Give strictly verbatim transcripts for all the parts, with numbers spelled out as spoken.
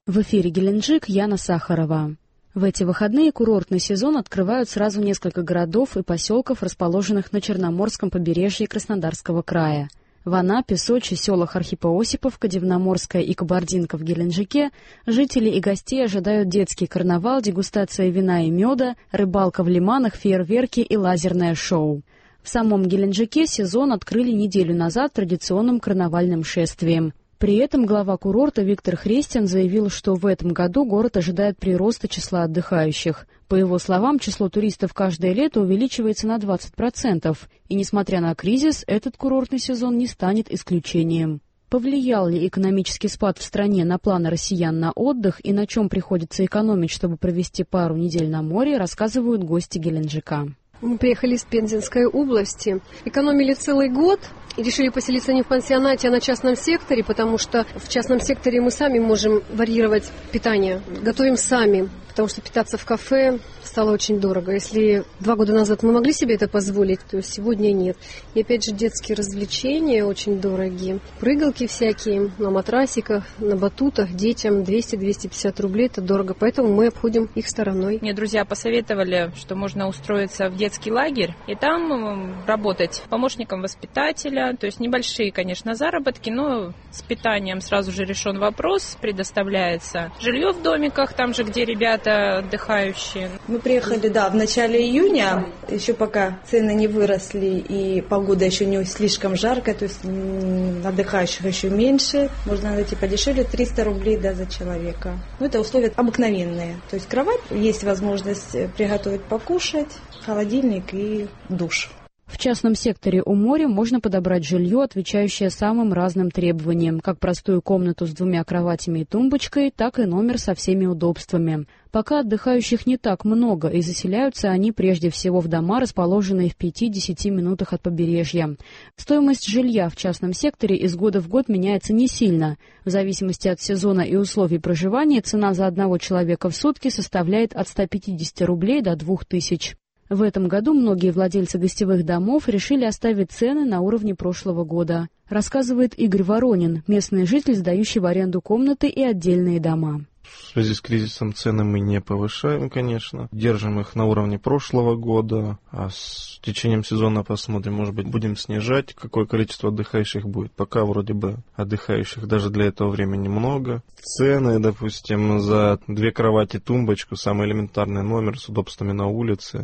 В эфире Геленджик, Яна Сахарова. В эти выходные курортный сезон открывают сразу несколько городов и поселков, расположенных на Черноморском побережье Краснодарского края. В Анапе, Сочи, селах Архипа-Осиповка, Дивноморская и Кабардинка в Геленджике жители и гостей ожидают детский карнавал, дегустация вина и меда, рыбалка в лиманах, фейерверки и лазерное шоу. В самом Геленджике сезон открыли неделю назад традиционным карнавальным шествием. При этом глава курорта Виктор Хрестин заявил, что в этом году город ожидает прироста числа отдыхающих. По его словам, число туристов каждое лето увеличивается на двадцать процентов, и, несмотря на кризис, этот курортный сезон не станет исключением. Повлиял ли экономический спад в стране на планы россиян на отдых и на чем приходится экономить, чтобы провести пару недель на море, рассказывают гости Геленджика. Мы приехали из Пензенской области, экономили целый год и решили поселиться не в пансионате, а на частном секторе, потому что в частном секторе мы сами можем варьировать питание, готовим сами, потому что питаться в кафе стало очень дорого. Если два года назад мы могли себе это позволить, то сегодня нет. И опять же детские развлечения очень дорогие, прыгалки всякие на матрасиках, на батутах детям двести-двести пятьдесят рублей, это дорого, поэтому мы обходим их стороной. Мне друзья посоветовали, что можно устроиться в детский лагерь и там работать помощником воспитателя, то есть небольшие, конечно, заработки, но с питанием сразу же решен вопрос, предоставляется жилье в домиках, там же, где ребята отдыхающие. Мы приехали, да, в начале июня, еще пока цены не выросли и погода еще не слишком жаркая, то есть отдыхающих еще меньше, можно найти подешевле, триста рублей, да, за человека. Ну, это условия обыкновенные, то есть кровать, есть возможность приготовить покушать, холодильник и душ. В частном секторе у моря можно подобрать жилье, отвечающее самым разным требованиям, как простую комнату с двумя кроватями и тумбочкой, так и номер со всеми удобствами. Пока отдыхающих не так много, и заселяются они прежде всего в дома, расположенные в пяти-десяти минутах от побережья. Стоимость жилья в частном секторе из года в год меняется не сильно. В зависимости от сезона и условий проживания цена за одного человека в сутки составляет от ста пятидесяти рублей до двух тысяч. В этом году многие владельцы гостевых домов решили оставить цены на уровне прошлого года, рассказывает Игорь Воронин, местный житель, сдающий в аренду комнаты и отдельные дома. В связи с кризисом цены мы не повышаем, конечно. Держим их на уровне прошлого года, а с течением сезона посмотрим, может быть, будем снижать, какое количество отдыхающих будет. Пока вроде бы отдыхающих даже для этого времени много. Цены, допустим, за две кровати, тумбочку, самый элементарный номер с удобствами на улице,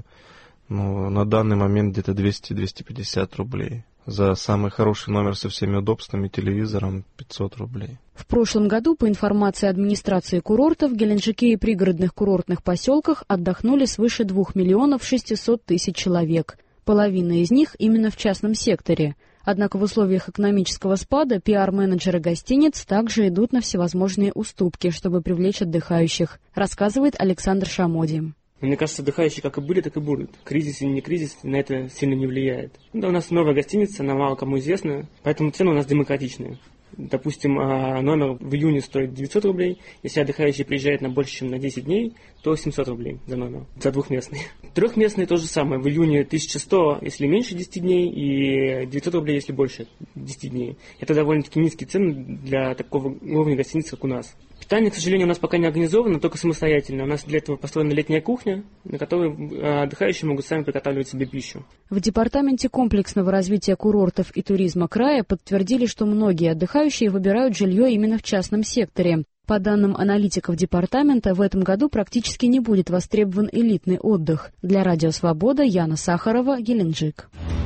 ну, на данный момент где-то двести-двести пятьдесят рублей. За самый хороший номер со всеми удобствами, телевизором, пятьсот рублей. В прошлом году, по информации администрации курорта, в Геленджике и пригородных курортных поселках отдохнули свыше двух миллионов шестисот тысяч человек. Половина из них именно в частном секторе. Однако в условиях экономического спада пиар-менеджеры гостиниц также идут на всевозможные уступки, чтобы привлечь отдыхающих, рассказывает Александр Шамоди. Мне кажется, отдыхающие как и были, так и будут. Кризис или не кризис на это сильно не влияет. Да, у нас новая гостиница, она мало кому известна, поэтому цены у нас демократичные. Допустим, номер в июне стоит девятьсот рублей. Если отдыхающий приезжает на больше, чем на десять дней, то семьсот рублей за номер, за двухместный. Трехместный то же самое. В июне тысяча сто, если меньше десяти дней, и девятьсот рублей, если больше десяти дней. Это довольно-таки низкие цены для такого уровня гостиницы, как у нас. Питание, к сожалению, у нас пока не организовано, только самостоятельно. У нас для этого построена летняя кухня, на которой отдыхающие могут сами приготавливать себе пищу. В Департаменте комплексного развития курортов и туризма края подтвердили, что многие отдыхающие выбирают жилье именно в частном секторе. По данным аналитиков департамента, в этом году практически не будет востребован элитный отдых. Для Радио Свобода Яна Сахарова, Геленджик.